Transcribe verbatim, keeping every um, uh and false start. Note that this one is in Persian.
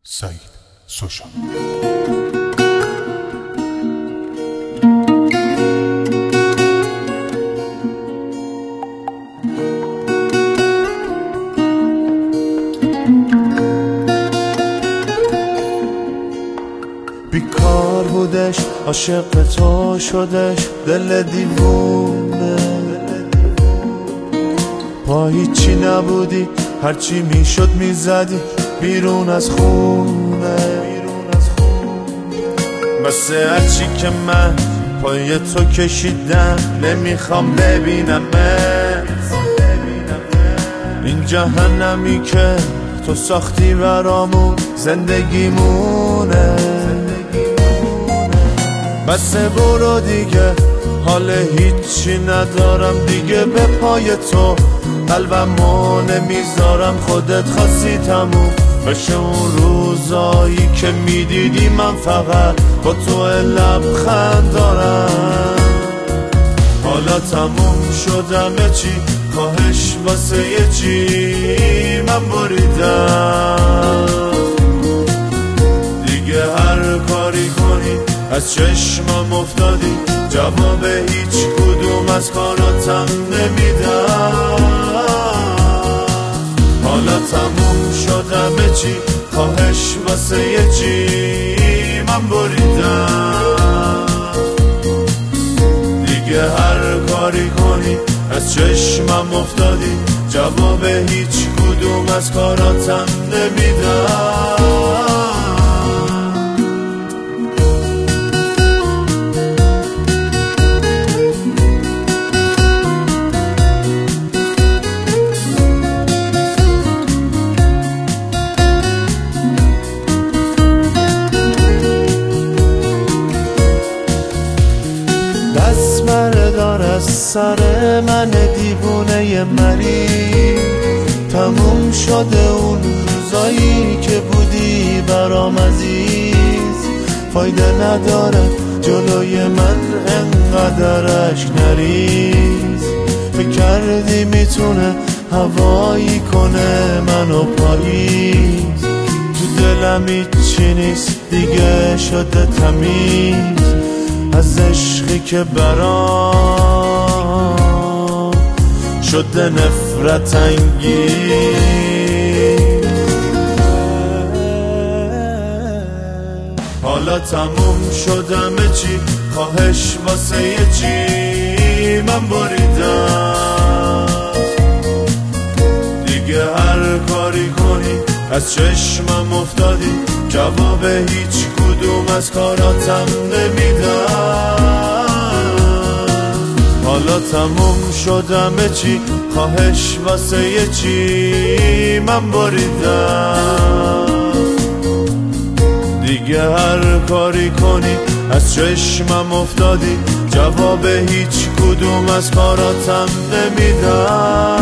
سعید سوشان. بیکار بودش عاشق تو شدش دل دیوونه، پا هیچی نبودی هرچی میشد میزدی بیرون از خونه. مثل هرچی که من پای تو کشیدم نمیخوام ببینمت. این جهنمی که تو ساختی برامون زندگیمونه. بس برو دیگه حال هیچی ندارم دیگه، به پای تو قلبمو نمیذارم. خودت خواستی تموم بشه اون روزایی که میدیدی من فقط با تو لبخند دارم. حالا تموم شدم چی خواهش واسه یه چی من بریدم دیگه. هر کاری کنی از چشمم افتادی، جواب هیچ کدوم از کاراتم نمیدم. حالا تموم شدم چی خواهش واسه یه چی من بریدم دیگه. هر کاری کنی از چشمم افتادی، جواب هیچ کدوم از کاراتم نمیدم. دست بردار از سر من دیوونه مریض. تموم شده اون روزایی که بودی برام عزیز. فایده نداره جلوی من انقدر اشک نریز. فکر کردی میتونه هوایی کنه منو پاییز. تو دلم هیچی نیست دیگه شده تمیز از عشقی که برام شده نفرت انگیز. حالا تموم شدم چی خواهش واسه یه چی من بریدم دیگه. هر کاری کنی از چشمم افتادی، جواب هیچ کدوم از کاراتم نمیدم. حالا تموم شدم چی خواهش واسه یه چی من بریدم دیگه. هر کاری کنی از چشمم افتادی، جواب هیچ کدوم از کاراتم نمیدم.